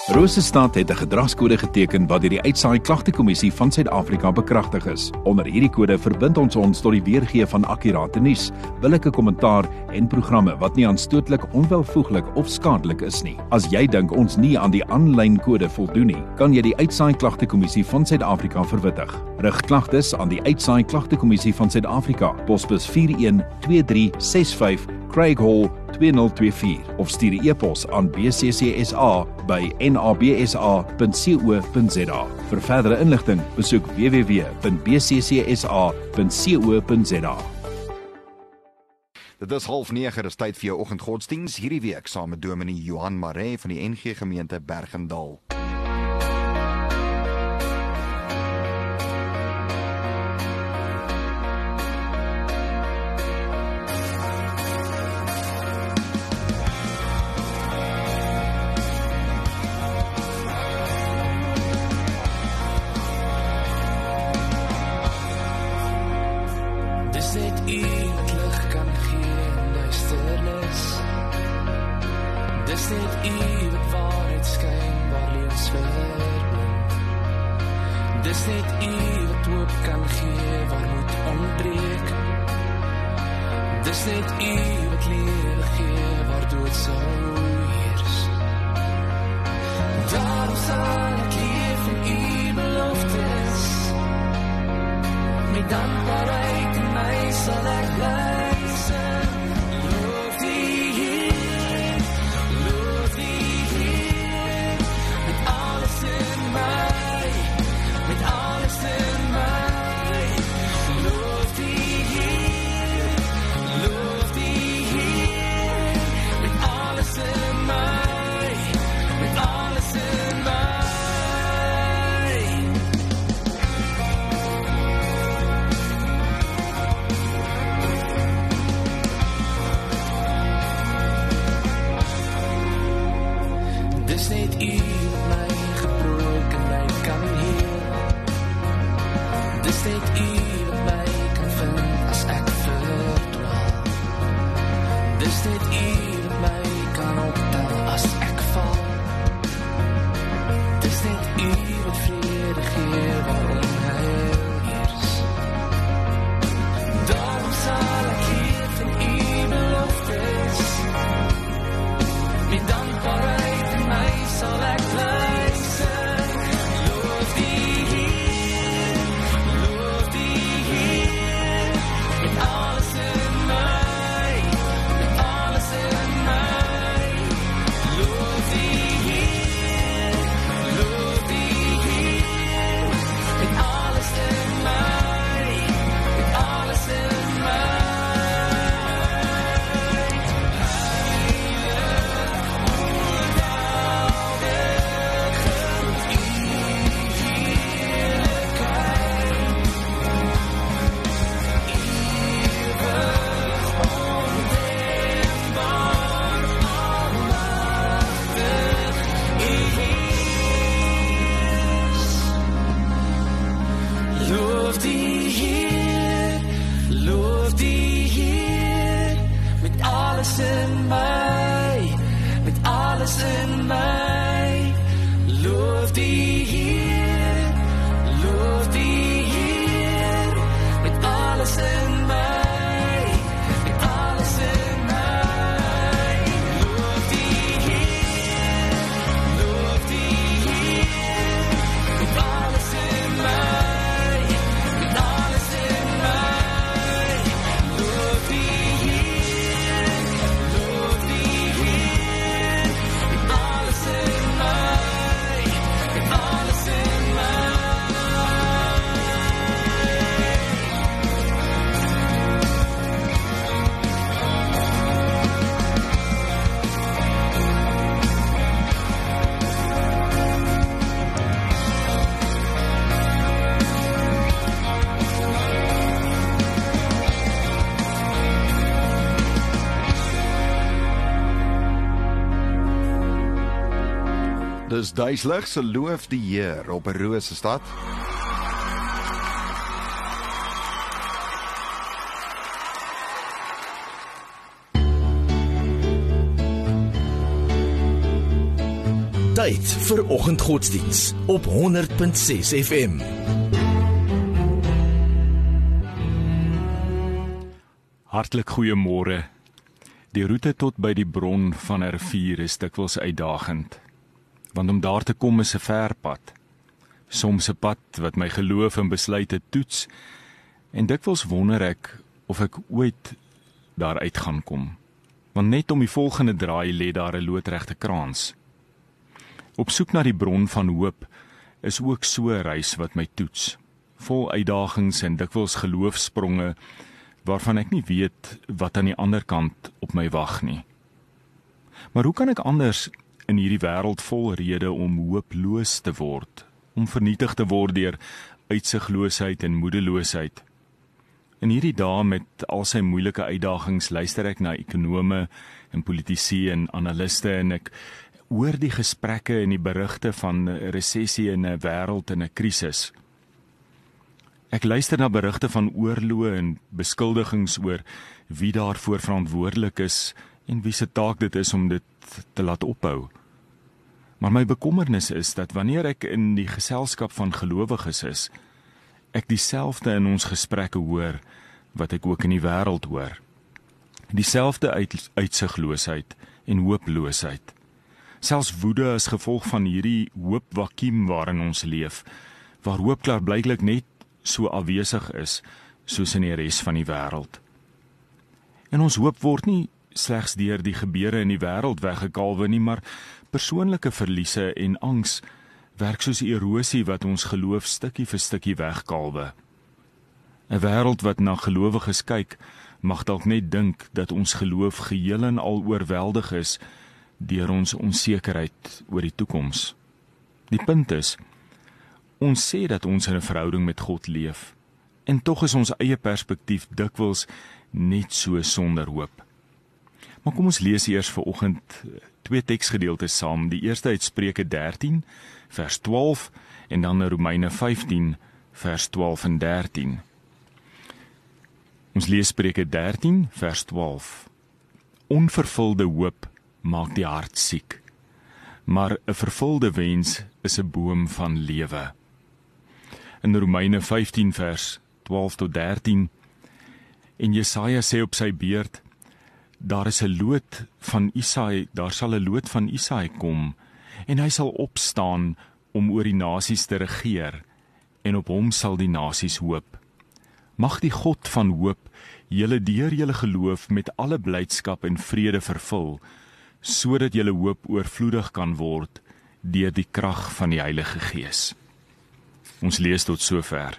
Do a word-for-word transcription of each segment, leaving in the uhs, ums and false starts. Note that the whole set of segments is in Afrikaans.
Rosestad het 'n gedragskode geteken wat deur die Uitsaai Klagtekommissie van Suid-Afrika bekragtig is. Onder hierdie kode verbind ons ons tot die weergee van akkurate nuus, billike kommentaar en programme wat nie aanstootlik, onwelvoeglik of skadelik is nie. As jy dink ons nie aan die aanlyn kode voldoen nie, kan jy die Uitsaai Klagtekommissie van Suid-Afrika verwittig. Rig klagtes aan die Uitsaai Klagtekommissie van Suid-Afrika, posbus vier een twee drie ses vyf, Craig Hall twee nul twee vier of stuur 'n e-pos aan b c c s a by n a b s a punt co punt z a. Vir verdere inligting, besoek w w w punt b c c s a punt co punt z a. Dit is half nege, is tyd vir jou oggendgodsdiens hierdie week saam met Dominee Johan Maree van die N G Gemeente Bergendal. Dis duiselig, se loof die Heer op 'n Rosestad. Tyd vir oggendgodsdiens op honderd punt ses F M. Hartlik goeiemôre. Die roete tot by die bron van 'n rivier is dikwels uitdagend, want om daar te kom is 'n ver pad. Soms 'n pad wat my geloof en besluite toets, en dikwels wonder ek of ek ooit daar uit gaan kom. Want net om die volgende draai lê daar 'n loodregte kraans. Op soek na die bron van hoop is ook so 'n reis wat my toets, vol uitdagings en dikwels geloofspronge waarvan ek nie weet wat aan die ander kant op my wag nie. Maar hoe kan ek anders in hierdie wêreld vol rede om hooploos te word, om vernietig te word deur uitsigloosheid en moedeloosheid? In hierdie dae met al sy moeilike uitdagings luister ek na ekonome en politici en analiste en ek hoor die gesprekke en die berigte van 'n resessie in 'n wêreld in 'n krisis. Ek luister na berigte van oorloë en beskuldigings oor wie daarvoor verantwoordelik is en wie se taak dit is om dit te laat ophou. Maar my bekommernis is dat wanneer ek in die geselskap van gelowiges is, ek dieselfde in ons gesprekke hoor wat ek ook in die wêreld hoor. Dieselfde uit, uitsigloosheid en hooploosheid. Selfs woede as gevolg van hierdie hoopvakuum waarin ons leef, waar hoop klaarblyklik net so afwesig is soos in die res van die wêreld. En ons hoop word nie slegs deur die gebeure in die wêreld weggekalwe nie, maar persoonlike verliese en angs werk soos erosie wat ons geloof stukkie vir stukkie wegkalwe. 'n Wêreld wat na gelowiges kyk, mag dalk net dink dat ons geloof geheel en al oorweldig is deur ons onsekerheid oor die toekoms. Die punt is, ons sê dat ons in 'n verhouding met God leef, en tog is ons eie perspektief dikwels net so sonder hoop. Maar kom ons lees eers vanoggend twee teksgedeeltes saam. Die eerste uit Spreuke dertien, vers twaalf, en dan Romeine vyftien, vers twaalf en dertien. Ons lees Spreuke dertien, vers twaalf. Onvervulde hoop maak die hart siek, maar 'n vervulde wens is 'n boom van lewe. In Romeine vyftien, vers twaalf tot dertien, en Jesaja sê op sy beurt, daar is 'n loot van Isaai, daar sal 'n loot van Isaai kom, en hy sal opstaan om oor die nasies te regeer, en op hom sal die nasies hoop. Mag die God van hoop julle deur julle geloof met alle blydskap en vrede vervul, sodat julle hoop oorvloedig kan word deur die krag van die Heilige Gees. Ons lees tot sover.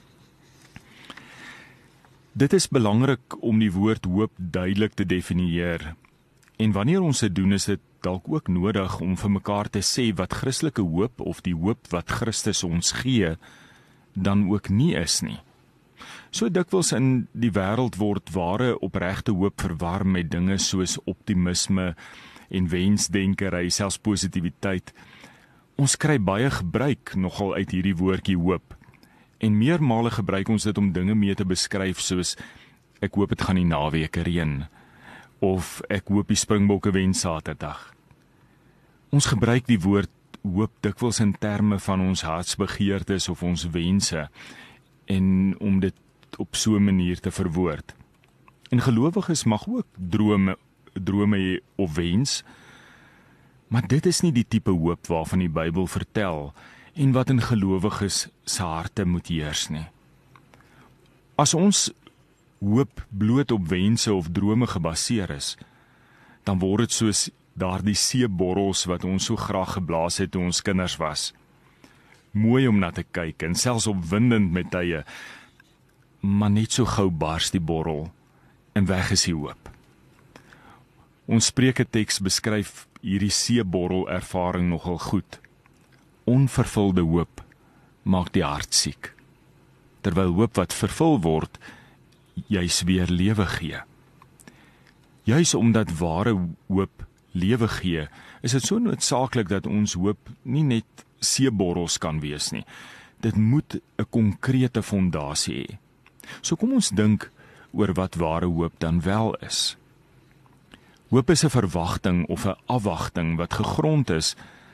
Dit is belangrik om die woord hoop duidelik te definieer, en wanneer ons dit doen, is dit dalk ook nodig om vir mekaar te sê wat Christelike hoop of die hoop wat Christus ons gee, dan ook nie is nie. So dikwels in die wêreld word ware opregte hoop verwar met dinge soos optimisme en wensdenkery, selfs positiwiteit. Ons kry baie gebruik nogal uit hierdie woordjie hoop, en meermale gebruik ons dit om dinge mee te beskryf soos ek hoop dit gaan die naweek reën, of ek hoop die Springbokke wen Saterdag. Ons gebruik die woord hoop dikwels in terme van ons hartsbegeertes of ons wense, en om dit op so 'n manier te verwoord. En gelowiges mag ook drome, drome of wens, maar dit is nie die tipe hoop waarvan die Bybel vertel en wat in gelowiges se harte moet heers nie. As ons hoop bloot op wense of drome gebaseer is, dan word dit soos daardie seeborrels wat ons so graag geblaas het toe ons kinders was. Mooi om na te kyk en selfs opwindend met tye, maar net so gou bars die borrel en weg is die hoop. Ons Spreuke teks beskryf hierdie seeborrel ervaring nogal goed. Onvervulde hoop maak die hart siek, terwyl hoop wat vervul word, juis weer lewe gee. Juis omdat ware hoop lewe gee, is dit so noodsaaklik dat ons hoop nie net seeborrels kan wees nie. Dit moet 'n konkrete fondasie hê. So kom ons dink oor wat ware hoop dan wel is. Hoop is 'n verwagting of 'n afwagting wat gegrond is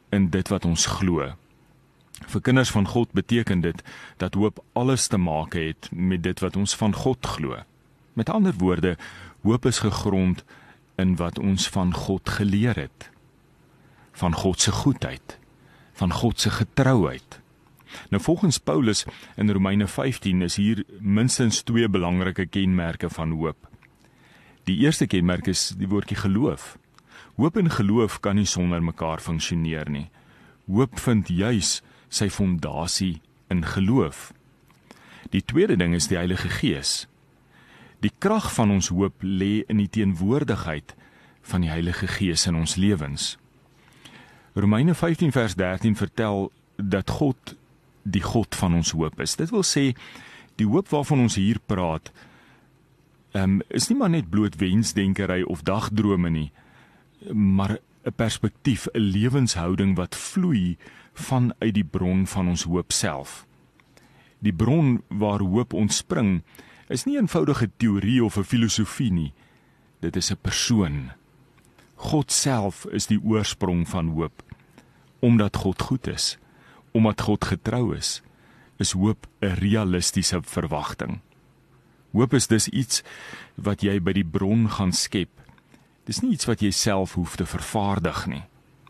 in dit wat ons glo. Vir kinders van God beteken dit dat hoop alles te maak het met dit wat ons van God glo. Met ander woorde, hoop is gegrond in wat ons van God geleer het. Van God se goedheid, van God se getrouheid. Nou volgens Paulus in Romeine vyftien is hier minstens twee belangrike kenmerke van hoop. Die eerste kenmerk is die woordjie geloof. Hoop en geloof kan nie sonder mekaar funksioneer nie. Hoop vind juis sy fondasie in geloof. Die tweede ding is die Heilige Gees. Die krag van ons hoop lê in die teenwoordigheid van die Heilige Gees in ons lewens. Romeine vyftien vers dertien vertel dat God die God van ons hoop is. Dit wil sê, die hoop waarvan ons hier praat, um, is nie maar net bloot wensdenkery of dagdrome nie, maar 'n perspektief, 'n lewenshouding wat vloei vanuit die bron van ons hoop self. Die bron waar hoop ontspring, is nie 'n eenvoudige teorie of 'n filosofie nie. Dit is 'n persoon. God self is die oorsprong van hoop. Omdat God goed is, omdat God getrou is, is hoop 'n realistiese verwagting. Hoop is dus iets wat jy by die bron gaan skep. Dis nie iets wat jy self hoef te vervaardig nie.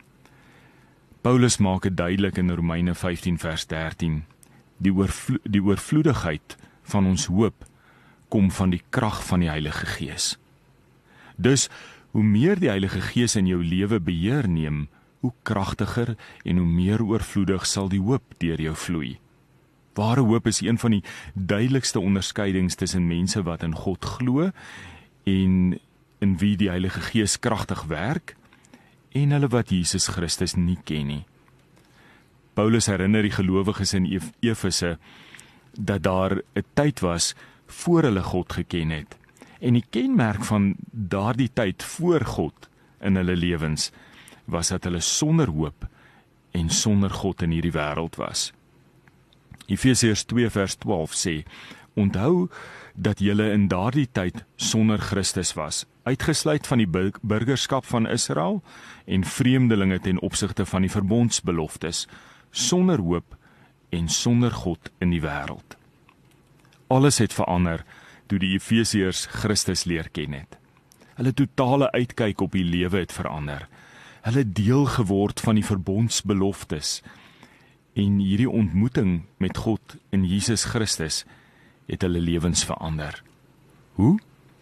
Paulus maak dit duidelik in Romeine vyftien vers dertien. Die, oorvlo die oorvloedigheid van ons hoop kom van die krag van die Heilige Gees. Dus, hoe meer die Heilige Gees in jou lewe beheer neem, hoe kragtiger en hoe meer oorvloedig sal die hoop deur jou vloei. Ware hoop is een van die duidelikste onderskeidings tussen mense wat in God glo en in wie die Heilige Gees kragtig werk en hulle wat Jesus Christus nie ken nie. Paulus herinner die gelowiges in Efese dat daar 'n tyd was voor hulle God geken het. En die kenmerk van daardie tyd voor God in hulle lewens was dat hulle sonder hoop en sonder God in hierdie wêreld was. Efesiërs twee vers twaalf sê, onthou dat julle in daardie tyd sonder Christus was, uitgesluit van die burgerskap van Israel en vreemdelinge ten opsigte van die verbondsbeloftes, sonder hoop en sonder God in die wêreld. Alles het verander toe die Efesiërs Christus leer ken het. Hulle totale uitkyk op die lewe het verander. Hulle deel geword van die verbondsbeloftes en hierdie ontmoeting met God in Jesus Christus het hulle lewens verander. Hoe?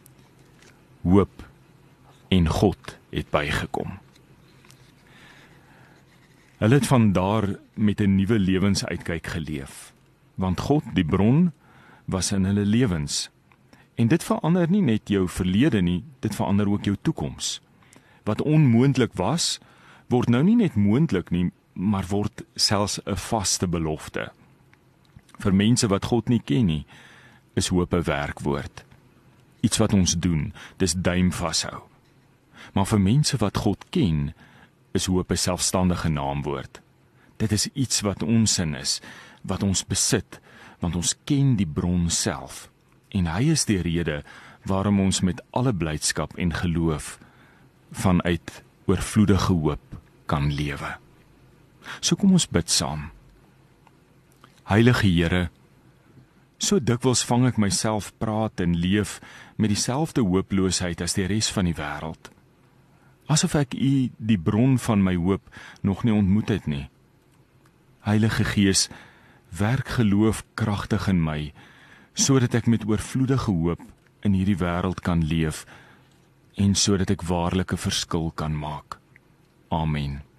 Hoop en God het bygekom. Hulle het van daar met 'n nuwe lewensuitkyk geleef, want God, die bron, was in hulle lewens. En dit verander nie net jou verlede nie, dit verander ook jou toekoms. Wat onmoontlik was, word nou nie net moontlik nie, maar word selfs 'n vaste belofte. Vir mense wat God nie ken nie, is hoop 'n werkwoord. Iets wat ons doen, dis duim vashou. Maar vir mense wat God ken, is hoop 'n selfstandige naamwoord. Dit is iets wat ons in is, wat ons besit, want ons ken die bron self. En hy is die rede waarom ons met alle blydskap en geloof vanuit oorvloedige hoop kan lewe. So kom ons bid saam. Heilige Here, so dikwels vang ek myself praat en leef met dieselfde hooploosheid as die res van die wêreld. Asof ek U, die bron van my hoop, nog nie ontmoet het nie. Heilige Gees, werk geloof kragtig in my, sodat ek met oorvloedige hoop in hierdie wêreld kan leef en sodat ek waarlik 'n verskil kan maak. Amen.